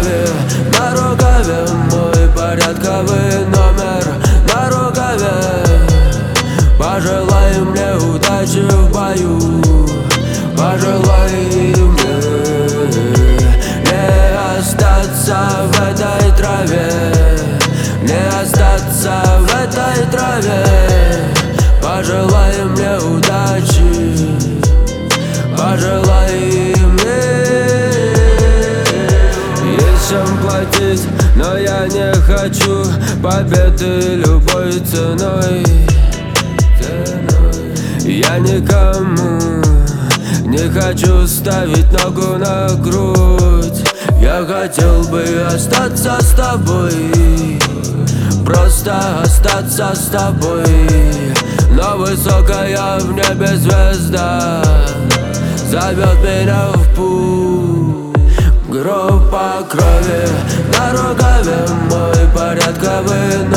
рукаве мой порядковый номер на рукаве. Пожелай мне удачи в бою, пожелай мне не остаться в этой траве, не остаться в этой траве. Пожелай мне удачи, пожелай мне. Есть чем платить, но я не хочу победы любой ценой. Я никому не хочу ставить ногу на грудь. Я хотел бы остаться с тобой, просто остаться с тобой. Но высокая в небе звезда зовет меня в путь. Группа крови на рукаве мой порядковый